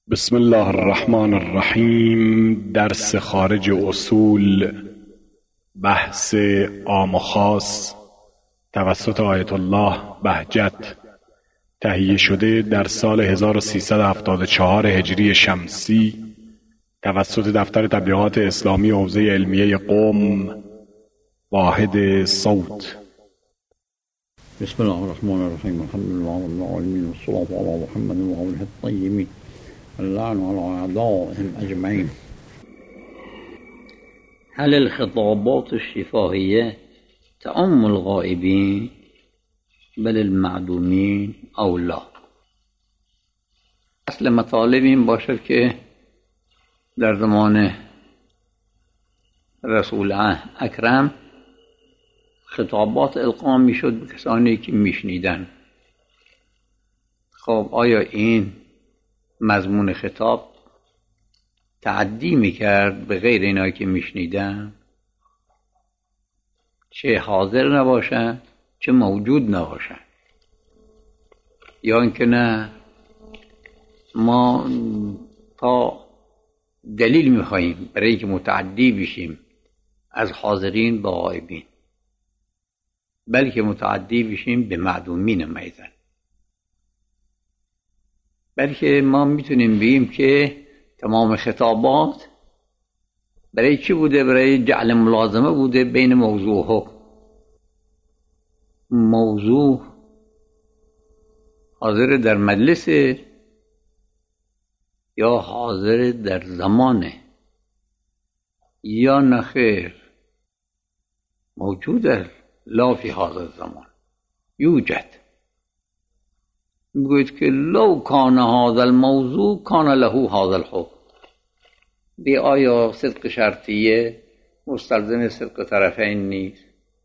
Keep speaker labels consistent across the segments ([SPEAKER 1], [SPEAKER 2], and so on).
[SPEAKER 1] بسم الله الرحمن الرحیم. درس خارج اصول، بحث عام و خاص توسط آیت الله بهجت، تهیه شده در سال 1374 هجری شمسی توسط دفتر تبلیغات اسلامی حوزه علمیه قم، واحد صوت.
[SPEAKER 2] بسم الله الرحمن الرحیم. الحمد لله رب العالمین والصلاة علی محمد و آله الطیبین اللعن على أعدائهم أجمعين. هل الخطابات الشفاهية تعم الغائبين بل المعدومين أو لا؟ اصل مطالب این باشد که در زمان رسول اکرم خطابات القا میشد به کسانی که میشنیدن. خب آیا این مضمون خطاب تعدی میکرد به غیر اینایی که میشنیدن، چه حاضر نباشن چه موجود نباشن؟ یا اینکه نه، ما تا دلیل میخواییم برای اینکه متعدی بشیم از حاضرین به غایبین، بلکه متعدی بشیم به معدومین میزن. بلکه ما میتونیم بگیم که تمام خطابات برای چی بوده؟ برای جعل ملازمه بوده بین موضوع و حکم. موضوع حاضر در مجلس یا حاضر در زمانه یا نخیر موجود لا فی هذا الزمان یوجد. میگوید که لو کان هذا الموضوع کان له هذا الحکم. بی آیا صدق شرطیه مستلزم صدق طرفین نیست؟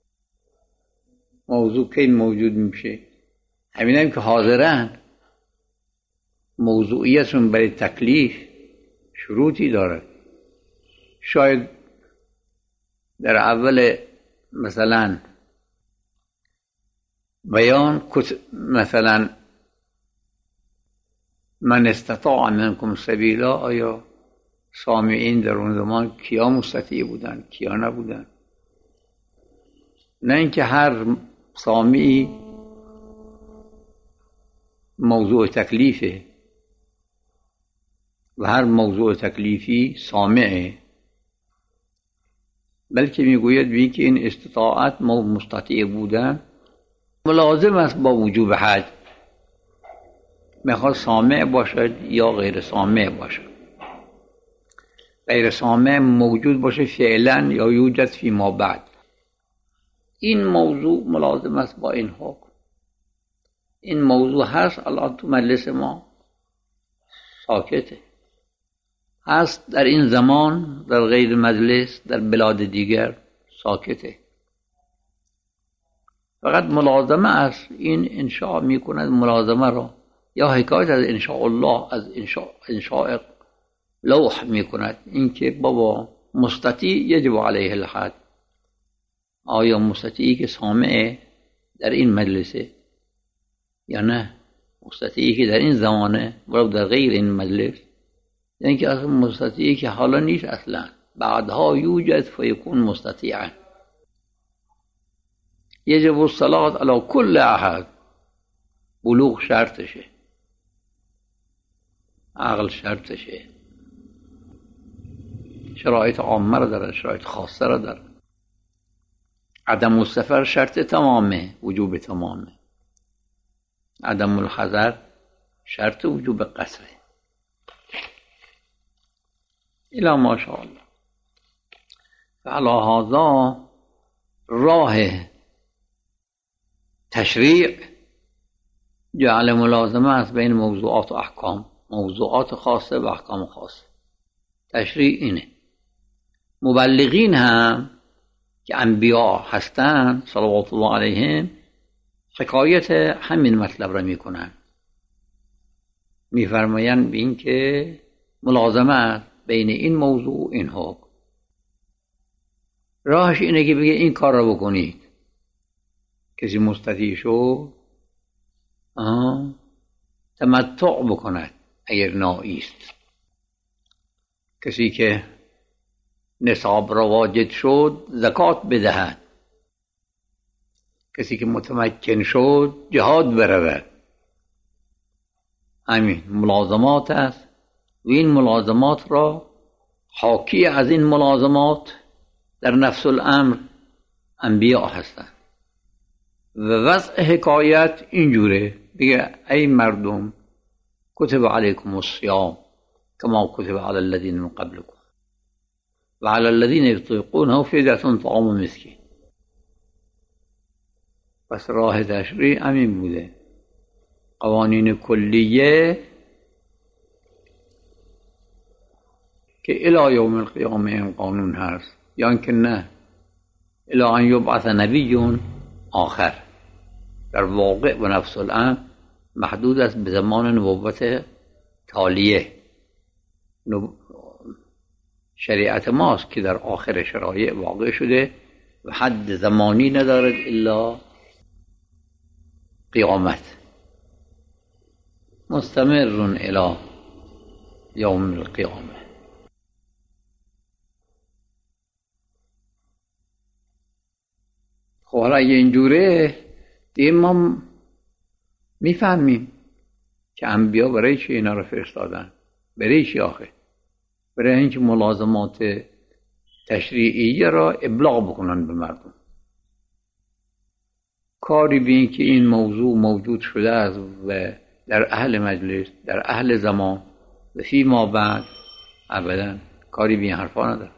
[SPEAKER 2] موضوع کی موجود میشه؟ همین هم که حاضرن، موضوعیتشون برای تکلیف شروطی داره. شاید در اول مثلا بیان مثلا من استطاع منکم سبیلا، آیا سامعین در اون زمان کیا مستطیع بودن کیا نبودن؟ نه اینکه هر سامعی موضوع تکلیفه و هر موضوع تکلیفی سامعه، بلکه میگوید بی که این استطاعت مستطیع بودن ملازم است با وجوب حج. میخواد سامع باشد یا غیر سامع باشد. غیر سامع موجود باشه فعلا یا یوجد فی ما بعد. این موضوع ملازم است با این حکم. این موضوع هست الان تو مجلس ما ساکته، هست در این زمان در غیر مجلس در بلاد دیگر ساکته. فقط ملازمه است. این انشاء میکند ملازمه را، یا حکایت از انشاء الله، از انشاء لوح میکند. این که بابا مستطیع یجب علیه الحد. آیا مستطیعی که سامعه در این مجلسه یا نه مستطیعی که در این زمانه ولو در غیر این مجلس؟ یعنی که اصلا مستطیعی که حالا نیست اصلا، بعدها یوجد فیکون مستطیعا. یجب الصلاة علی کل احد. بلوغ شرطشه، عقل شرطشه، شرایط عامه را داره، شرایط خاصه را داره. عدم السفر شرط تمامه، وجوب تمامه. عدم الحضر شرط وجوب قصره. الا ماشاءالله. فعلی هذا راه تشریع جعل ملازمه است بین موضوعات و احکام، موضوعات خاصه و احکام خاصه. تشریع اینه. مبلغین هم که انبیاء هستند صلوات الله علیهم حکایت همین مطلب را میکنن. میفرمایند این که ملازمه است بین این موضوع و این حکم. راهش اینه که بگه این کار را بکنید. کسی مستطیع شد تمتع بکند، ایرنایی است. کسی که نصاب را واجد شد زکات بدهد، کسی که متمکن شد جهاد برود. همین ملازمات است و این ملازمات را حاکی از این ملازمات در نفس الامر انبیاء هستند. و وضع حکایت اینجوره، بگه ای مردم کتب علیکم الصیام کما کتب علی الذین من قبلکم و علی الذین یطیقونه فدیة طعام مسکین. پس راه تشریع همین بوده. قوانین کلیه که الی یوم القیامه این قانون هست، یا اینکه نه الی ان یبعث نبی آخر. در واقع و نفس الامر محدود است به زمان نبوت تالیه. شریعت ماست که در آخر شرایع واقع شده و حد زمانی ندارد الا قیامت، مستمر الی یوم القیامه. خب حالا اگه اینجوره دیگه ما میفهمیم که انبیا برای چی اینا رو فرستادن. برای چی آخه؟ برای اینکه ملازمات تشریعیه را ابلاغ بکنن به مردم. کاری به این که این موضوع موجود شده است و در اهل مجلس، در اهل زمان و فی ما بعد ابدا کاری به این حرفا نداره.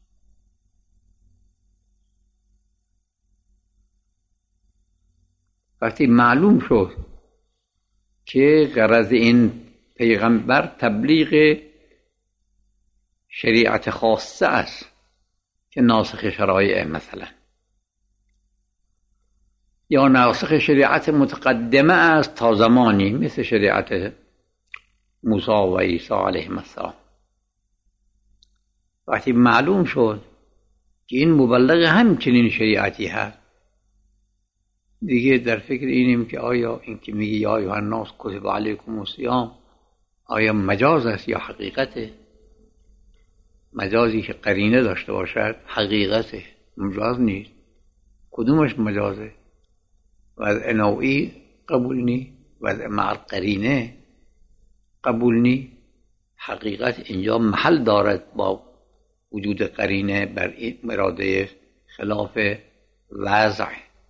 [SPEAKER 2] وقتی معلوم شد که غرض این پیغمبر تبلیغ شریعت خاصه است که ناسخ شرایع مثلا، یا ناسخ شریعت متقدمه است تا زمانی مثل شریعت موسی و عیسی علیهم السلام. وقتی معلوم شد که این مبلغ همچنین شریعتی هست، دیگه در فکر اینیم که آیا این که میگه یا ایها الناس کتب علیکم الصیام آیا مجاز است یا حقیقته؟ مجازی که قرینه داشته باشد حقیقته، مجاز نیست. کدومش مجازه؟ وضع نوعی قبول نی، وضع مع قرینه قبول نی. حقیقت اینجا محل دارد با وجود قرینه بر اراده خلاف وضع.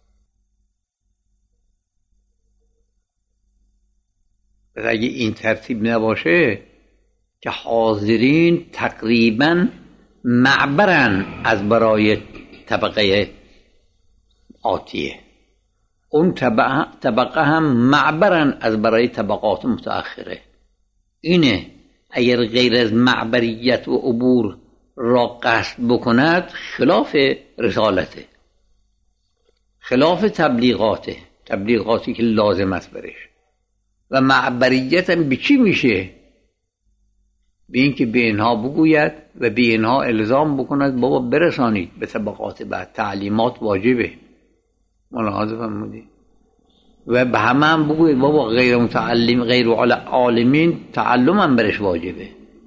[SPEAKER 2] پس اگه این ترتیب نباشه که حاضرین تقریبا معبرن از برای طبقه آتیه، اون طبقه هم معبرن از برای طبقات متأخره. اینه اگر غیر از معبریت و عبور را قصد بکند خلاف رسالته، خلاف تبلیغاتی که لازم است برش. و معبریت هم به چی میشه؟ به این که به اینها بگوید و به اینها الزام بکند بابا برسانید به طبقات بعد. تعلیمات واجبه، ملاحظه فرمودید. و به همه هم بگوید بابا غیر متعلم غیر عالمین تعلم هم برش واجبه.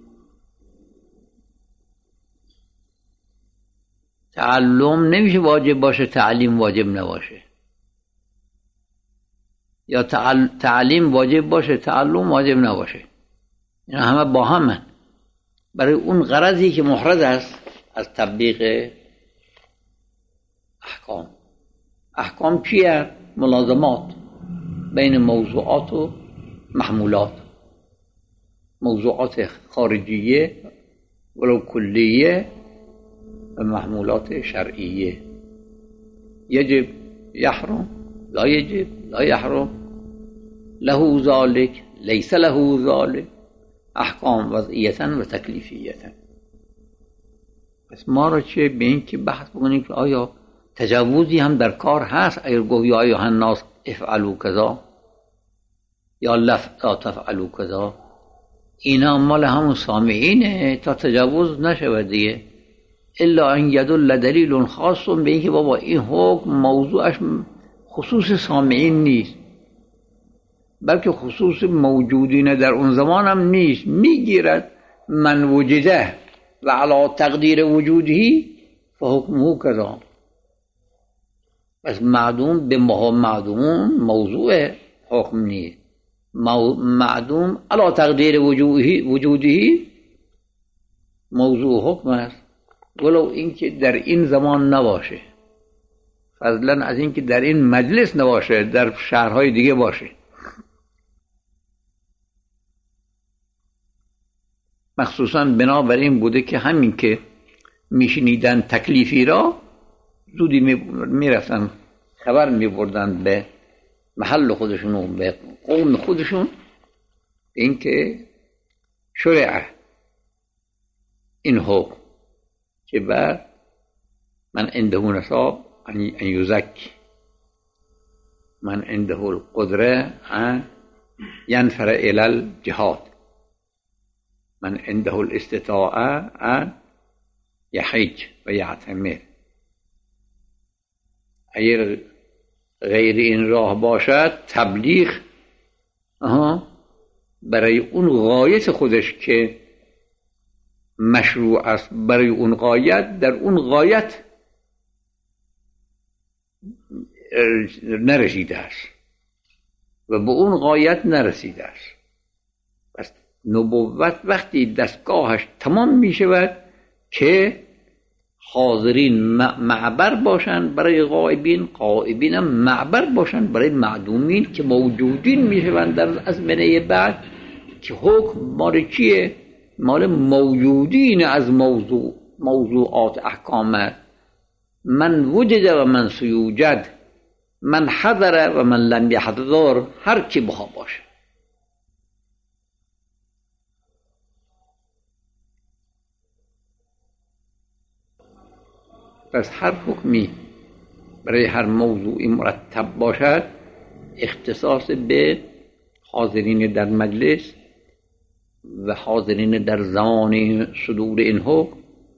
[SPEAKER 2] تعلم نمیشه واجب باشه تعلیم واجب نباشه، یا تعلیم واجب باشه تعلم واجب نباشه. اینا همه با همن برای اون غرضی که محرز است از تبلیغ احکام. احکام چیه؟ ملازمات بین موضوعات و محمولات. موضوعات خارجیه ولو کلیه و محمولات شرعیه. یجب یحرم، لا یجب لا یحرم، له ذالک لیس له ذالک. احکام وضعیتا و تکلیفیتا. پس ما را چه به این که بحث بکنیم که آیا تجاوزی هم در کار هست؟ اگر گویی یا ایها الناس افعلوا کذا یا لا تفعلوا کذا، اینا مال همون سامعینه تا تجاوز نشود دیگه. الا ان یدل دلیل خاص به این که بابا این حکم موضوعش خصوص سامعین نیست، بلکه خصوص موجودین در اون زمان هم نیست. میگیرد من وجده و علی تقدیر وجودی فحکمه کذا. پس معدوم به معدوم موضوع حکم نیست، معدوم علی تقدیر وجودی موضوع حکم است، ولو اینکه در این زمان نباشه، فضلا از اینکه در این مجلس نباشه، در شهرهای دیگه باشه. مخصوصا بنابر این بوده که همین که میشنیدن تکلیفی را زودی میرفتن خبر میبردن به محل خودشون و به قوم خودشون اینکه شرع این حکم که بر من عنده نصاب ان یزکی، من عنده القدره ان ینفر الی الجهاد، من عنده الاستطاعه ان یحج و یعتمر. اگر غیر این راه باشد تبلیغ برای اون غایت خودش که مشروع است، برای اون غایت در اون غایت نرسیده است و به اون غایت نرسیده است. پس نبوت وقتی دستگاهش تمام می شود که حاضرین معبر باشند برای غائبین، غائبین هم معبر باشند برای معدومین که موجودین می شوند در ازمنه بعد، که حکم مال چیه؟ مال موجودین از موضوعات احکام است. من وجد و من سیوجد، من حضر و من لم یحضر، هر کی بخوا باشه. پس هر حکمی برای هر موضوعی مرتب باشد اختصاص به حاضرین در مجلس و حاضرین در زمان صدور این حکم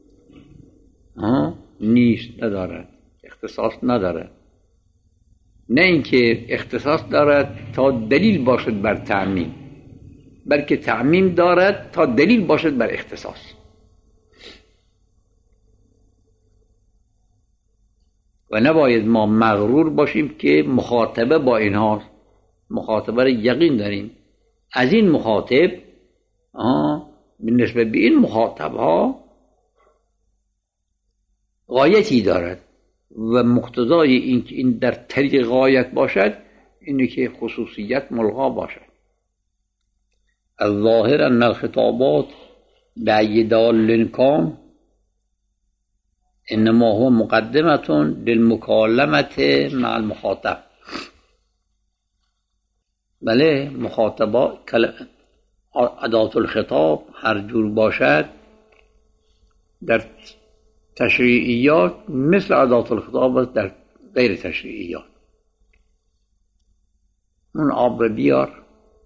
[SPEAKER 2] نیست، ندارد، اختصاص ندارد. نه اینکه اختصاص دارد تا دلیل باشد بر تعمیم، بلکه تعمیم دارد تا دلیل باشد بر اختصاص. و نباید ما مغرور باشیم که مخاطبه با اینها، مخاطبه را یقین داریم از این مخاطب بالنسبه به این مخاطب ها غایتی دارد و مقتضای این که این در طریق غایت باشد اینه که خصوصیت ملغا باشد. الظاهر ان الخطابات بأی دال کام انما هو مقدمة للمکالمة مع المخاطب. بله، مخاطبا ادات الخطاب هر جور باشد در تشریعیات مثل ادات الخطاب است در غیر تشریعیات. اون آب را بیار،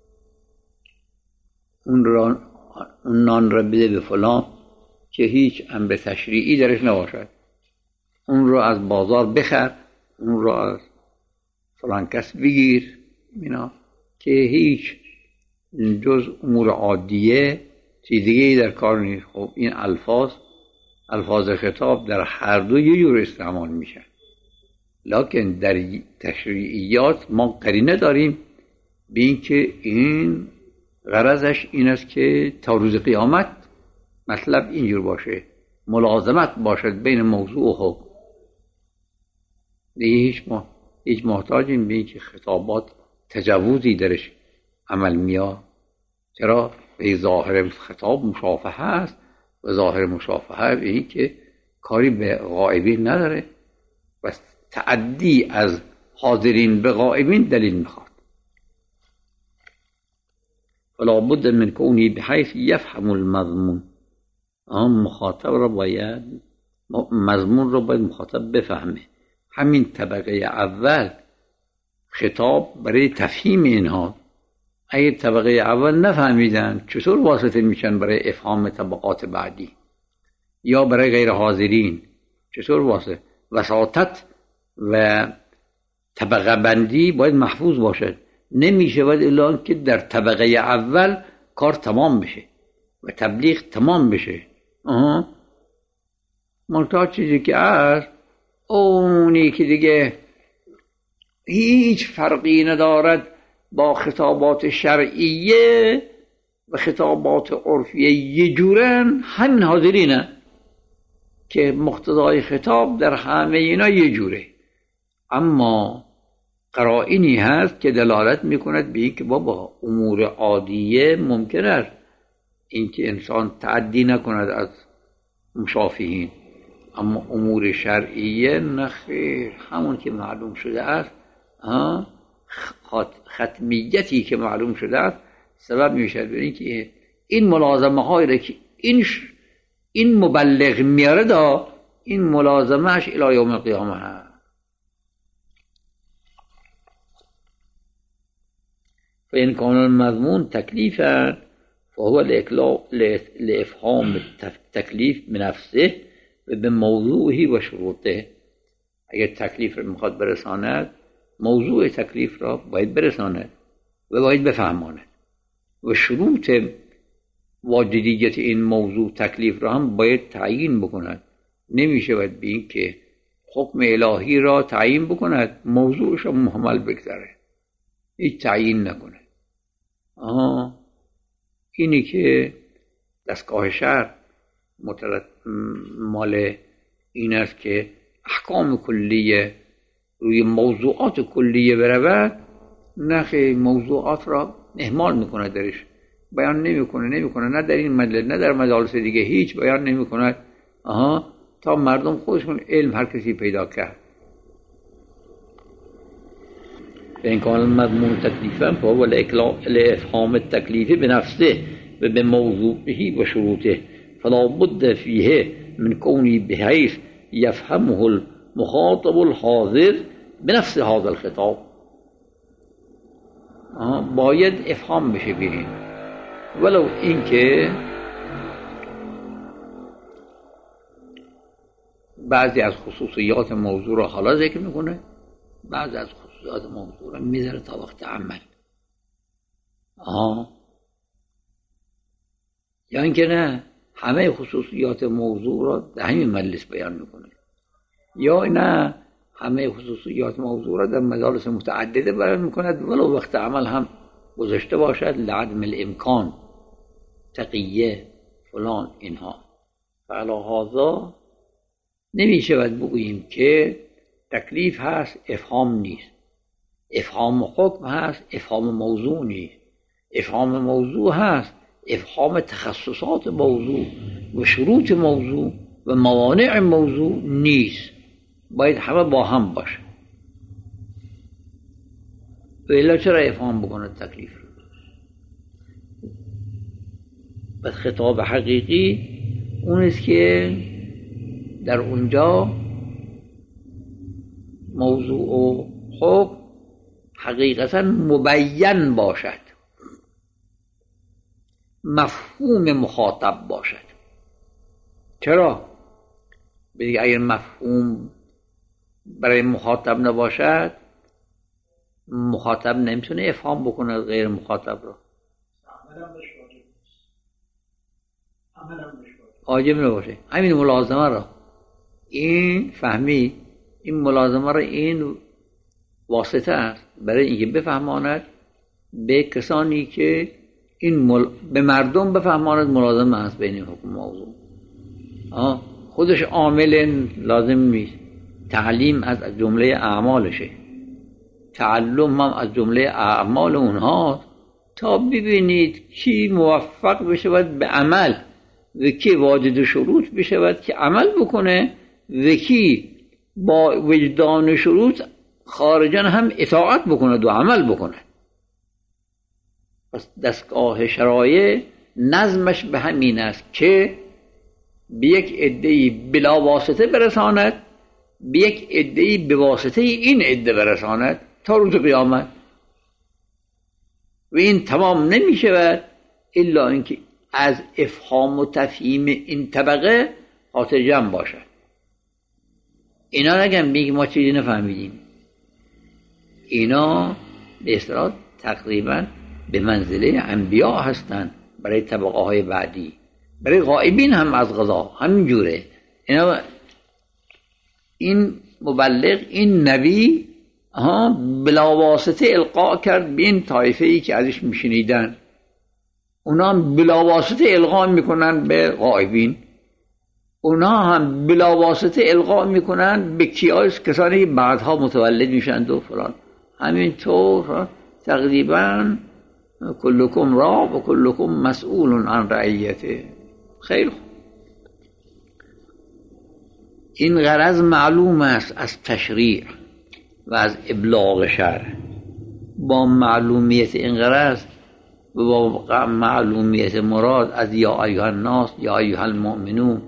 [SPEAKER 2] اون نان را بده به فلان، که هیچ امر تشریعی درش نباشد. اون رو از بازار بخر، اون رو از فلان کس بگیر، اینا که هیچ جز امور عادیه چیز دیگه‌ای در کار نیست. خب این الفاظ خطاب در هر دو یه جور استعمال میشن، لکن در تشریعیات ما قرینه داریم به این که این غرضش این است که تا روز قیامت مطلب اینجور باشه، ملازمت باشد بین موضوع و حکم. دیگه هیچ محتاجیم به این که خطابات تجاوزی درش عمل میاد. چرا؟ به ظاهر خطاب مشافهه است و ظاهر مشافهه به این که کاری به غائبین نداره و تعدی از حاضرین به غائبین دلیل میخواد. فلا بد من کونی بحیث یفهم المضمون. مخاطب را باید مضمون را باید مخاطب بفهمه. همین طبقه اول خطاب برای تفهیم اینها. اگه طبقه اول نفهمیدن چطور واسطه میشن برای افهام طبقات بعدی؟ یا برای غیر حاضرین چطور وساطت و طبقه بندی باید محفوظ باشد. نمی شود الا که در طبقه اول کار تمام بشه و تبلیغ تمام بشه. منتها چیزی که اونی که دیگه هیچ فرقی ندارد با خطابات شرعیه و خطابات عرفیه یه جورن، همین حاضرینه که مقتضای خطاب در همه اینا یه جوره، اما قرائنی هست که دلالت میکند به این که بابا امور عادیه ممکن است اینکه انسان تعدی نکند از مشافهین، اما امور شرعیه نخیر. همون که معلوم شده است، ختمیتی که معلوم شده است سبب میشه به این که این ملازمه هایی که این مبلغ میاره این ملازمهش الی یوم القیامه هست. فإن كان المضمون تكليفا فهو لإفهام التكليف بنفسه و به موضوعه و شروطه. اگر تکلیف را میخواد برساند، موضوع تکلیف را باید برساند و باید بفهماند و شروط واجدیت این موضوع تکلیف را هم باید تعیین بکند. نمیشه باید به این که حکم الهی را تعیین بکند، موضوعش را محمل بگذاره، هیچ تعیین نکنه. اینی که دستگاه شرع مال این است که احکام کلیه روی موضوعات کلیه برود، نخی موضوعات را اهمال میکنه، درش بیان نمیکنه، نه در این مجلس نه در مجالس دیگه هیچ بیان نمیکنه تا مردم خودشون علم هر کسی پیدا کرد. فإن كان المضمون تكليفا فهو لإفهام التكليف بنفسه وبموضوعه وشروطه فلا بد فيه من كونه بحيث يفهمه المخاطب الحاضر بنفس هذا الخطاب. باید افهام بشه بریم، ولو اینکه بعضی از خصوصیات موضوع را حالا ذکر میکنه، بعضی از خصوصیات موضوع را میذاره تا وقت عمل. یا اینکه نه همه خصوصیات موضوع را در همین مجلس بیان میکنه، یا نه همه خصوصیات موضوع را در مجالس متعدده بیان میکند ولو وقت عمل هم گذاشته باشد لعدم الامکان، تقیه فلان اینها. فعلا هذا نمیشود بگوییم که تکلیف هست افهام نیست، افهام حکم هست افهام موضوع نیست، افهام موضوع هست افهام تخصصات موضوع و شروط موضوع و موانع موضوع نیست، باید همه با هم باشه. و الا چرا افهام بکنه تکلیف؟ بس خطاب حقیقی اون است که در اونجا موضوع و حکم حقیقتا مبین باشد، مفهوم مخاطب باشد. چرا؟ بگه اگر مفهوم برای مخاطب نباشد، مخاطب نمیتونه افهام بکنه غیر مخاطب را. واجب نباشه. همین ملازمه را این فهمی، این ملازمه را این واسطه است برای اینکه بفهماند به کسانی که این به مردم بفهماند ملازمه است بین حکم موضوع. خودش عامل لازم نیست، تعلیم از جمله اعمالشه، تعلم هم از جمله اعمال اونها، تا ببینید کی موفق بشود به عمل و کی واجد شروط بشود که عمل بکنه و کی با وجدان شروط خارجا هم اطاعت بکنه و عمل بکنه. پس دستگاه شرایع نظمش به همین است که به یک عده‌ای بلا واسطه برساند، به یک عده‌ای به واسطه این عده برساند تا روز قیامت. و این تمام نمی شود الا اینکه از افهام و تفهیم این طبقه خاطر جمع باشد. اینا نگم بگیم ما چیزی نفهمیدیم، اینا به اصطلاح تقریبا به منزله انبیا هستند برای طبقه های بعدی. برای غایبین هم از قضا همینجوره. این مبلغ، این نبی بلا واسطه القا کرد به این طایفه ای که ازش میشنیدن، اونا هم بلا واسطه القا میکنن به غایبین، اونا هم بلا واسطه القا میکنن به کسانی که بعدها متولد میشند و فلان. همینطور تقریبا کلکم راع و کلکم مسئول عن رعیته. خیلی خوب، این غرض معلوم است از تشریع و از ابلاغ شرع. با معلومیت این غرض و با معلومیت مراد از یا ایها الناس یا ایها المؤمنون،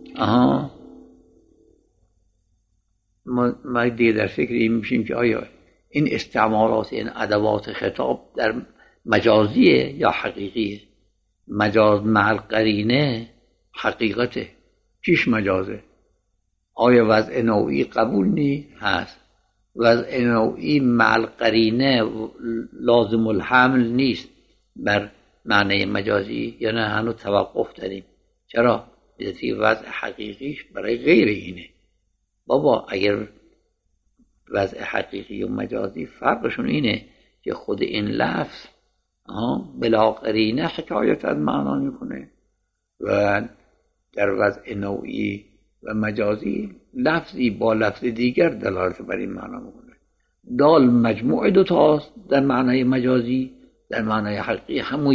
[SPEAKER 2] ما دیگه در فکر این میشیم که آیا این استعمالات، این ادوات خطاب در مجازیه یا حقیقیه؟ مجاز مع القرینه حقیقته، چیش مجازه؟ آیا وضع نوعی قبول نی؟ هست. وضع نوعی مع القرینه لازم الحمل نیست بر معنی مجازی، یا نه هنوز توقف داریم؟ چرا؟ بذاتی وضع حقیقیش برای غیر اینه. بابا اگر وضع حقیقی و مجازی فرقشون اینه که خود این لفظ بلا قرینه حکایت از معنا میکنه و در وضع نوعی و مجازی لفظی با لفظ دیگر دلالت بر این معنا میکنه. دال مجموع دوتاست، در معنای مجازی، در معنای حقیقی همون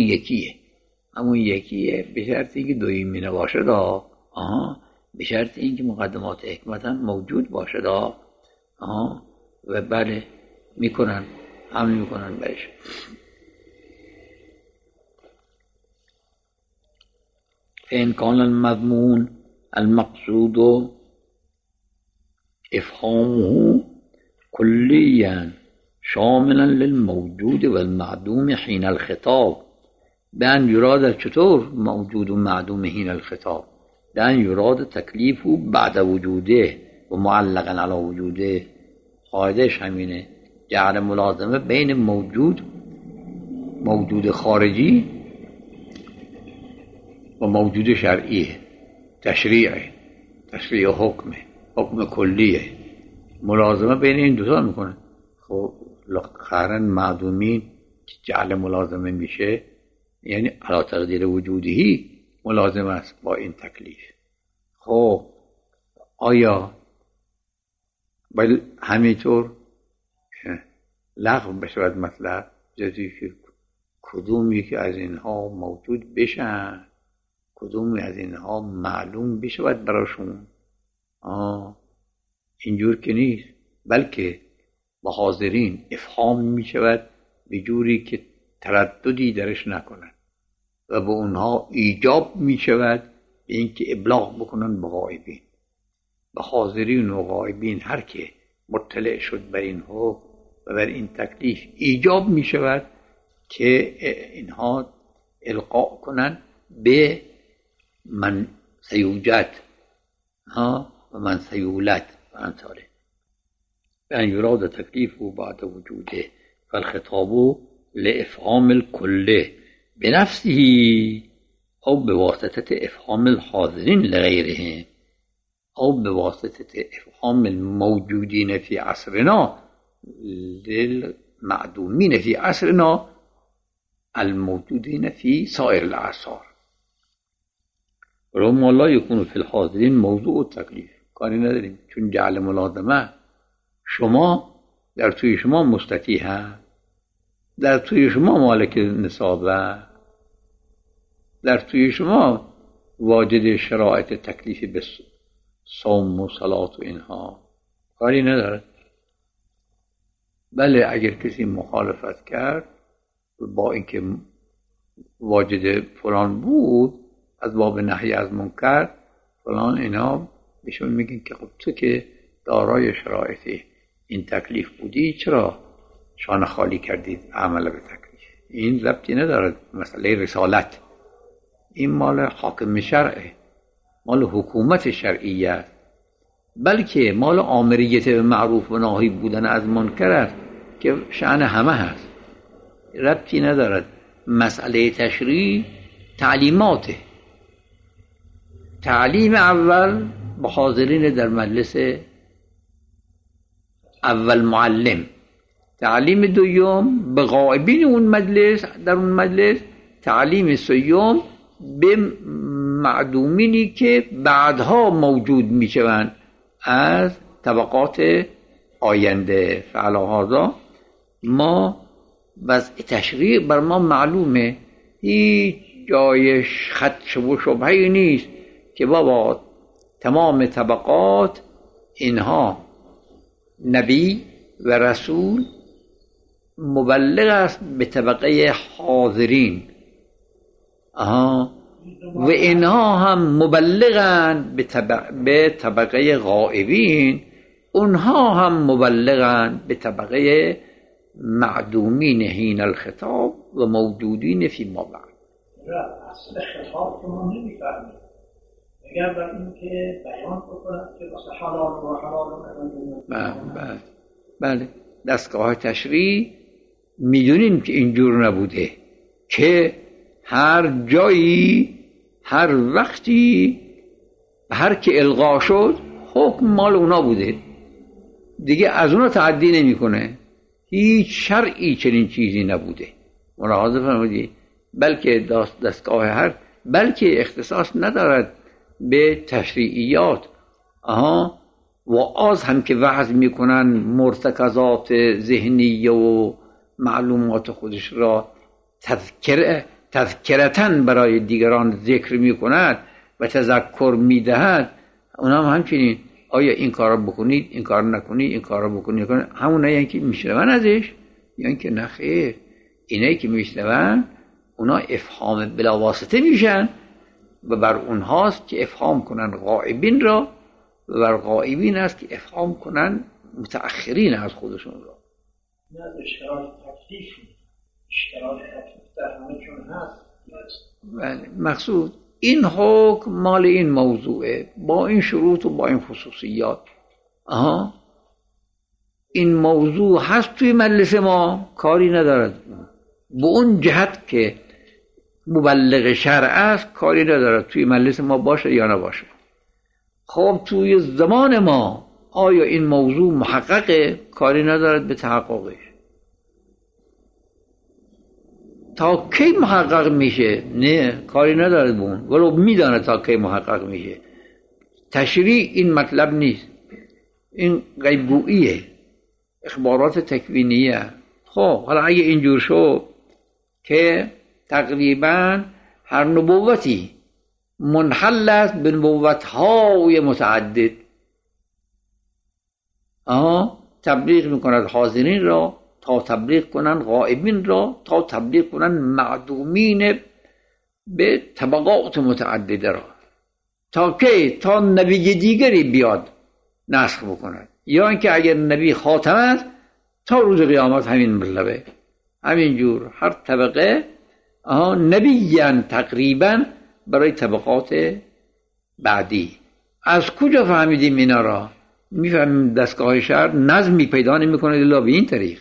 [SPEAKER 2] یکیه به شرط اینکه دویی نباشه دا، به شرط اینکه مقدمات حکمت هم موجود باشه دا. و بله میکنن، حمل میکنن برش. فإن كان المضمون المقصود إفهامه كليا شاملا للموجود والمعدوم حين الخطاب، بأن يراد چطور موجود و معدوم حين الخطاب؟ بأن يراد تكليفه بعد وجوده و معلقا على وجوده. قاعدش همینه، جعل ملازمه بین موجود خارجی و موجود شرعیه، تشریع حکم کلیه، ملازمه بین این دوتا میکنه. خب قرن معدومین که جعل ملازمه میشه یعنی علی تقدیر وجودی ملازمه است با این تکلیف. خب آیا باید همینطور لغو بشود مطلب؟ جزی که کدومی که از اینها موجود بشن، کدومی از اینها معلوم بشود براشون؟ اینجور که نیست، بلکه با حاضرین افهام می شود به جوری که ترددی درش نکنن و به اونها ایجاب می شود به اینکه ابلاغ بکنن به غایبین. به حاضرین و غایبین هر که مطلع شد بر این حکم و بر این تکلیف ایجاب می شود که اینها القاء کنن به من سیوجد و من سیولد و امثاله. بأن يراد تكليفه بعد وجوده فالخطاب لإفهام الكل بنفسه أو بواسطة إفهام الحاضرين لغيرهم أو بواسطة إفهام الموجودين في عصرنا للمعدومين في عصرنا الموجودين في سائر الأعصار. رغم الله يكون في الحاضرين موضوع التكليف. کاری نداریم، چون جعل ملازمه شما در توی شما مستطیع، در توی شما مالک نصابه، در توی شما واجد شرایط تکلیف به صوم و صلات و اینها، کاری نداره. بله اگر کسی مخالفت کرد با اینکه واجد فلان بود از باب نهی از منکر فلان، اینا بهشون میگن که خب تو که دارای شرایط این تکلیف بودی چرا شانه خالی کردید عمل به تکلیف؟ این ضبطی نداره مسئله رسالت، این مال حاکم شرعه، مال حکومت شرعیه، بلکه مال آمریت به معروف و ناهی بودن از منکر است که شأن همه هست. ربطی ندارد. مسئله تشریع تعلیماته. تعلیم اول به حاضرین در مجلس اول معلم، تعلیم دوم به غائبین اون مجلس در اون مجلس، تعلیم سوم به معدومینی که بعدها موجود میشوند از طبقات آینده. فعلا ما وضع تشریع بر ما معلومه، هیچ جای خدش و شبهه‌ای نیست که بابا تمام طبقات اینها نبی و رسول مبلغ است به طبقه حاضرین، و اینها هم مبلغن به طبقه غائبین، اونها هم مبلغن به طبقه معدومین حین الخطاب و موجودین فی ما بعد.
[SPEAKER 3] اصل خطاب رو ما نمی‌فهمیم. اگر بر این که بیان بکنند که واسه حلال و حرام
[SPEAKER 2] بله دستگاه تشریع میدونیم که اینجور نبوده که هر جایی هر وقتی هر که الغا شد حکم مال اونا بوده دیگه، از اونا تعدی نمیکنه. هیچ شرعی چنین چیزی نبوده. ملاحظه فرمودید؟ بلکه دستگاه بلکه اختصاص ندارد به تشریعیات. وعاظ هم که وعظ میکنن مرتکزات ذهنی و معلومات خودش را تذکرتن برای دیگران ذکر میکند و تذکر میدهد، اونا هم همچنین آیا این کار بکنید، این کار نکنید، این کار بکنید، همونایی که میشنون ازش، یا که نه خیر، اینایی که میشنون اونا افهام بلا واسطه میشن و بر اونهاست که افهام کنن غائبین را، و بر غائبین است که افهام کنن متأخرین از خودشون را.
[SPEAKER 3] نه اشتراک تکلیف، اشتراک تکلیف در همه چون هست.
[SPEAKER 2] مقصود این حکم مال این موضوعه با این شروط و با این خصوصیات. این موضوع هست توی مجلس ما، کاری ندارد به اون جهت که مبلغ شرع است، کاری ندارد توی مجلس ما باشه یا نباشه. خب توی زمان ما آیا این موضوع محققه؟ کاری ندارد به تحققش. تا کی محقق میشه؟ نه کاری ندارد بون، ولو میدانه تا کی محقق میشه. تشریع این مطلب نیست، این غیبگوییه، اخبارات تکوینیه. خب حالا اگه اینجور شد که تقریبا هر نبوتی منحل است به نبوت‌های متعدد، تبلیغ میکند حاضرین را تا تبلیغ کنن غائبین را، تا تبلیغ کنن معدومین به طبقات متعدده را. تا کی؟ تا نبی دیگری بیاد نسخ بکند، یا اینکه اگر نبی خاتم است تا روز قیامت همین مطلبه. همینجور هر طبقه نبیان تقریبا برای طبقات بعدی. از کجا فهمیدیم اینا را؟ میفهمیم دستگاه شرع نظمی پیدا نمیکنه الا به این طریق.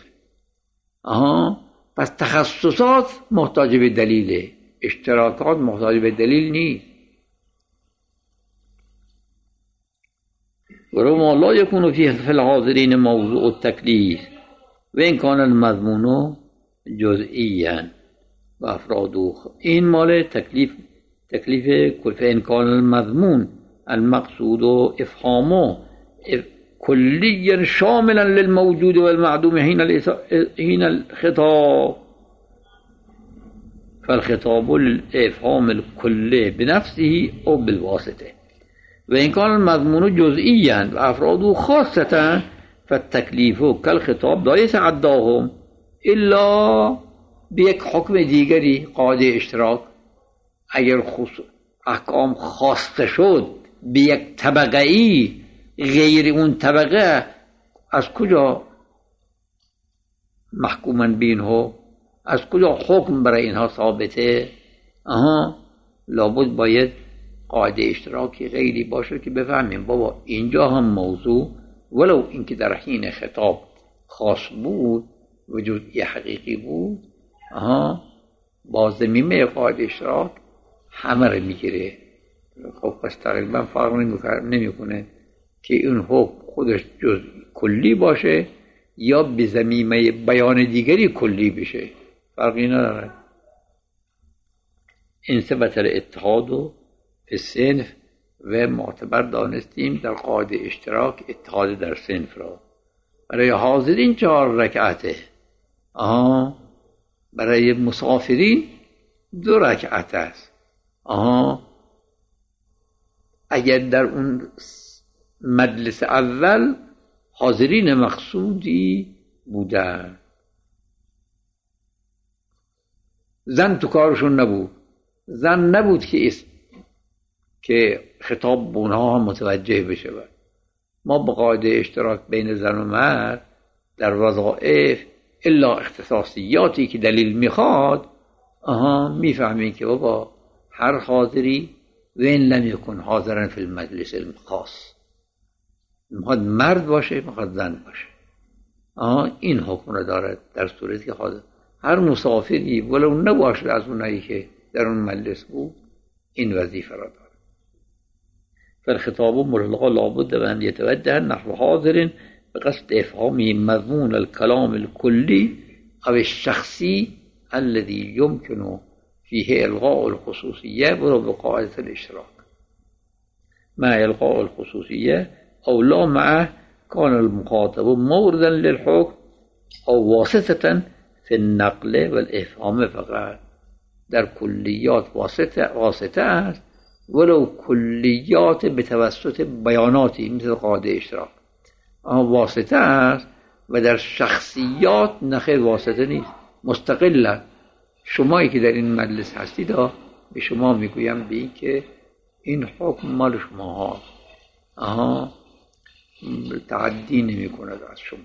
[SPEAKER 2] پس تخصصات محتاج به دلیله، اشتراکات محتاج به دلیل نیست. ورما لا يكون في الحاضرين موضوع التكليف وإن كان المضمون جزئيا وأفراده. این مال تکلیف کل. فإن كان المضمون المقصود افهامه كليا شاملا للموجود والمعدوم حين الخطاب فالخطاب الافهام الكلي بنفسه او بالواسطه. وإن كان المضمون جزئيا وأفراده خاصة فالتكليف كالخطاب لا يتعداهم إلا بیک حکم دیگری قاعده اشتراک. اگر احکام خواسته شد به یک طبقه ای غیر اون طبقه، از کجا محکومن بین ها؟ از کجا حکم برای اینها ثابته؟ لابد باید قاعده اشتراکی غیری باشه که بفهمیم بابا اینجا هم موضوع ولو اینکه در حین خطاب خاص بود و جزئی حقیقی بود، با ضمیمه قاعده اشتراک همه رو میگیره. خب پس تقریبا فرق نمیکنه که این حکم خودش جز کلی باشه یا به ضمیمه بیان دیگری کلی بشه، فرقی نداره. این ثبت اتحاد و فی صنف و معتبر دانستیم در قاعده اشتراک اتحاد در صنف را. برای حاضرین 4 رکعته، برای مسافرین 2 رکعت است. اگر در اون مجلس اول حاضرین مقصودی بودن، زن تو کارشون نبود، زن نبود که خطاب به اونها متوجه بشه. ما با قاعده اشتراک بین زن و مرد در وظائف الا اختصاصیاتی که دلیل میخواد میفهمیم که بابا هر حاضری و این لم یکن حاضرن فی المجلس الخاص، میخواد مرد باشه میخواد زن باشه، این حکم را دارد. در صورتی که حاضر هر مسافری ولو نباشد از اونایی که در اون مجلس بود این وظیفه را دارد. فالخطاب ملغا لابد ان يتوجه نحو حاضر بقصد افهام مضمون الكلام الكلي او الشخصي الذي يمكن فيه الغاء الخصوصيه ولو بقاعده الاشتراك مع الغاء الخصوصيه او لا معه كان المخاطب موردا للحكم او واسطه في النقل والافهام فقط. در کلیات واسطه است ولو کلیات به توسط بیاناتی مثل قاعده اشتراک واسطه است و در شخصیات نخیر واسطه نیست، مستقل. شمایی که در این مجلس هستید به شما میگویم به این که این حکم مال شما تعدی نمی کند از شما.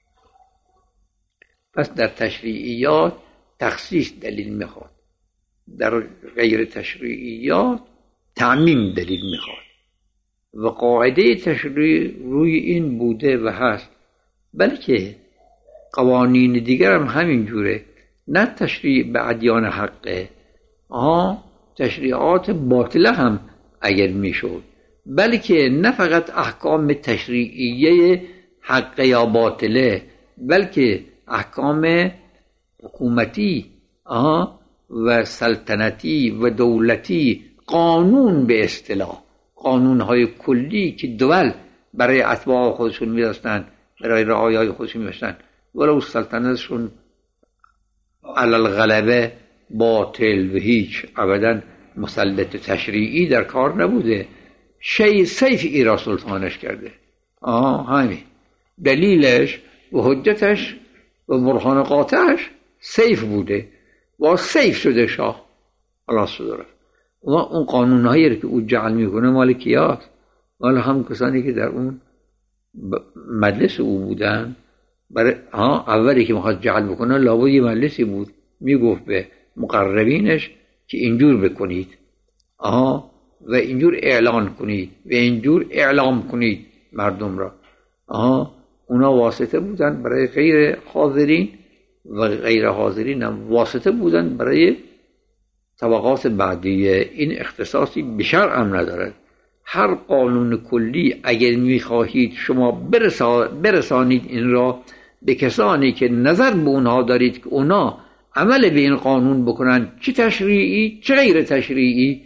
[SPEAKER 2] پس در تشریعیات تخصیص دلیل میخواد، در غیر تشریعیات تعمیم دلیل میخواد و قاعده تشریع روی این بوده و هست، بلکه قوانین دیگر هم همین جوره. نه تشریع به ادیان حقه، تشریعات باطله هم اگر میشد، بلکه نه فقط احکام تشریعیه حقه یا باطله، بلکه احکام حکومتی و سلطنتی و دولتی، قانون به اصطلاح، قانونهای کلی که دول برای اتباع خودشون می‌داشتن، برای رعایای خودشون می‌داشتن، ولو سلطنتشون علی الغلبه باطل و هیچ ابدا مسلط تشریعی در کار نبوده. سیف ایرا سلطانش کرده. همین دلیلش و حجتش و برهان قاطعش سیف بوده و سیف شده شاه. خلاص شده. و اون قانونهایی که او جعل میکنه مال کیاست؟ مال هم کسانی که در اون مجلس او بودن. برای اولی که میخواد جعل بکنه لابد یه مجلسی بود، میگفت به مقربینش که اینجور بکنید و اینجور اعلان کنید و اینجور اعلام کنید مردم را. اونا واسطه بودن برای غیر حاضرین و غیر حاضرین هم واسطه بودن برای طبقات بعدیه. این اختصاصی به شرع هم ندارد. هر قانون کلی اگر میخواهید شما برسانید این را به کسانی که نظر به اونها دارید که اونا عمل به این قانون بکنن، چه تشریعی چه غیر تشریعی،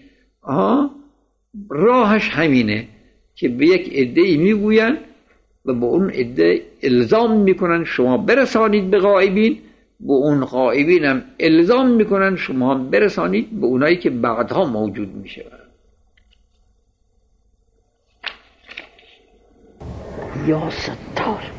[SPEAKER 2] راهش همینه که به یک عده‌ای میگوین و به اون عده الزام میکنن شما برسانید به غائبین، به اون غائبین هم الزام میکنن شما برسانید به اونایی که بعدها موجود میشه. یا ستار.